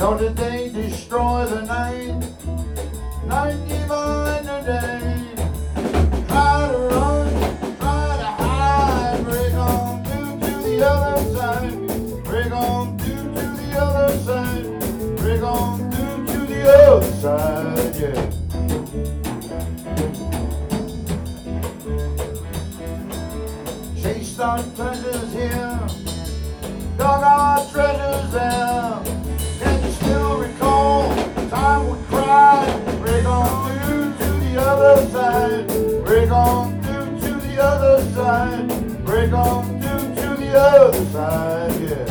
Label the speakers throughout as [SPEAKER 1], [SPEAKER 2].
[SPEAKER 1] So did they destroy the night? Night divine today. Try to run, try to hide. Break on through to the other side. Break on through to the other side. Break on through to the other side, yeah. Chased our treasures here, dug our treasures there. Can you still recall the time we cried? Break on through to the other side. Break on through to the other side. Break on through to the other side, yeah.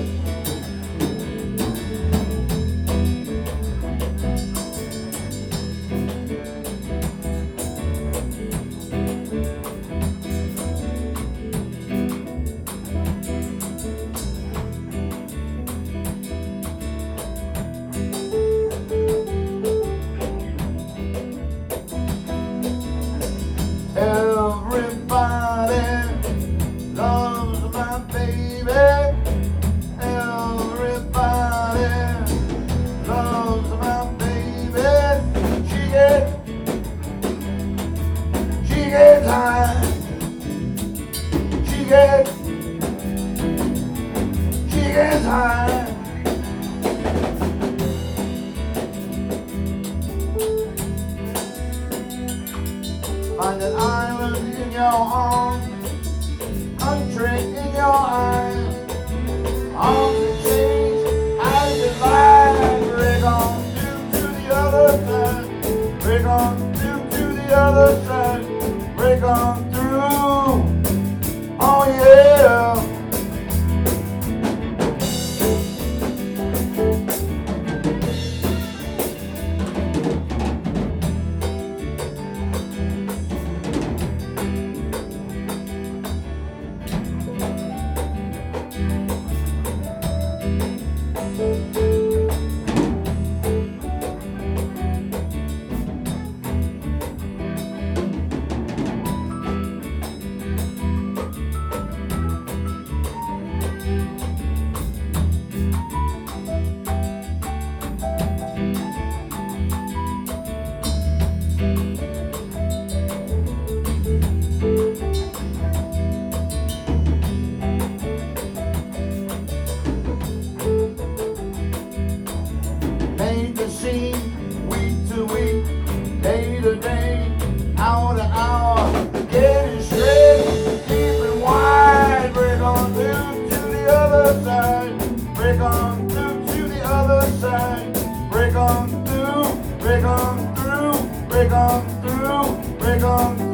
[SPEAKER 1] Everybody loves my baby. Everybody loves my baby. She gets high. She gets high. Find an island in your arms, country in your eyes. Arms and chains as you lie. Break on through to the other side. Break on through to the other side. Break on through. Oh yeah. Made the scene, week to week, day to day, hour to hour, getting straight, deep and wide. Break on through to the other side. Break on through to the other side. Break on through, break on through, break on through, break on through.